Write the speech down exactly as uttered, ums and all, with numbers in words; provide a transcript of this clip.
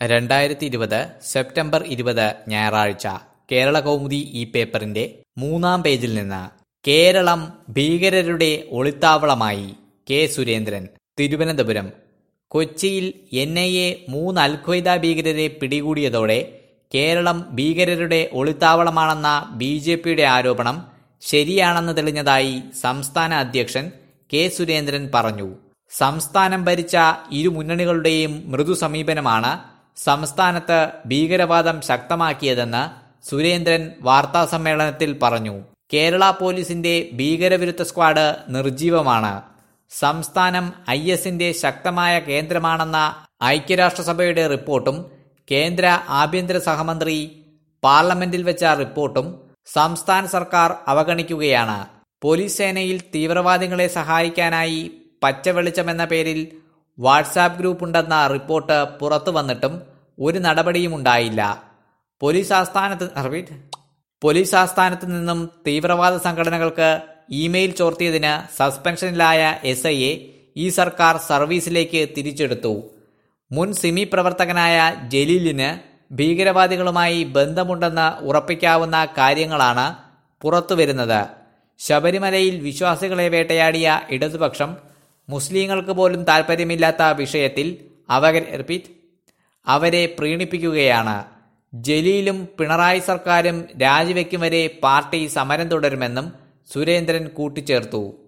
രണ്ടായിരത്തി ഇരുപത് സെപ്റ്റംബർ ഇരുപത് ഞായറാഴ്ച കേരള കൗമുദി ഈ പേപ്പറിന്റെ മൂന്നാം പേജിൽ നിന്ന് കേരളം ഭീകരരുടെ ഒളിത്താവളമായി കെ സുരേന്ദ്രൻ. തിരുവനന്തപുരം. കൊച്ചിയിൽ എൻ ഐ എ മൂന്ന് അൽഖ്വയ്ദ ഭീകരരെ പിടികൂടിയതോടെ കേരളം ഭീകരരുടെ ഒളിത്താവളമാണെന്ന ബി ജെ പിയുടെ ആരോപണം ശരിയാണെന്ന് തെളിഞ്ഞതായി സംസ്ഥാന അധ്യക്ഷൻ കെ സുരേന്ദ്രൻ പറഞ്ഞു. സംസ്ഥാനം ഭരിച്ച ഇരു മുന്നണികളുടെയും മൃദു സമീപനമാണ് സംസ്ഥാനത്ത് ഭീകരവാദം ശക്തമാക്കിയതെന്ന് സുരേന്ദ്രൻ വാർത്താസമ്മേളനത്തിൽ പറഞ്ഞു. കേരള പോലീസിന്റെ ഭീകരവിരുദ്ധ സ്ക്വാഡ് നിർജീവമാണ്. സംസ്ഥാനം ഐ എസിന്റെ ശക്തമായ കേന്ദ്രമാണെന്ന ഐക്യരാഷ്ട്രസഭയുടെ റിപ്പോർട്ടും കേന്ദ്ര ആഭ്യന്തര സഹമന്ത്രി പാർലമെന്റിൽ വെച്ച റിപ്പോർട്ടും സംസ്ഥാന സർക്കാർ അവഗണിക്കുകയാണ്. പോലീസ് സേനയിൽ തീവ്രവാദികളെ സഹായിക്കാനായി പച്ചവെളിച്ചമെന്ന പേരിൽ വാട്സാപ്പ് ഗ്രൂപ്പ് ഉണ്ടെന്ന റിപ്പോർട്ട് പുറത്തു വന്നിട്ടും ഒരു നടപടിയുമുണ്ടായില്ല. പോലീസ് ആസ്ഥാനത്ത് പോലീസ് ആസ്ഥാനത്ത് നിന്നും തീവ്രവാദ സംഘടനകൾക്ക് ഇമെയിൽ ചോർത്തിയതിന് സസ്പെൻഷനിലായ എസ് ഐ എ ഈ സർക്കാർ സർവീസിലേക്ക് തിരിച്ചെടുത്തു. മുൻ സിമി പ്രവർത്തകനായ ജലീലിന് ഭീകരവാദികളുമായി ബന്ധമുണ്ടെന്ന് ഉറപ്പിക്കാവുന്ന കാര്യങ്ങളാണ് പുറത്തുവരുന്നത്. ശബരിമലയിൽ വിശ്വാസികളെ വേട്ടയാടിയ ഇടതുപക്ഷം മുസ്ലിങ്ങൾക്ക് പോലും താൽപ്പര്യമില്ലാത്ത വിഷയത്തിൽ അവരെ അവരെ പ്രീണിപ്പിക്കുകയാണ്. ജലീലും പിണറായി സർക്കാരും രാജിവെക്കും വരെ പാർട്ടി സമരം തുടരുമെന്നും സുരേന്ദ്രൻ കൂട്ടിച്ചേർത്തു.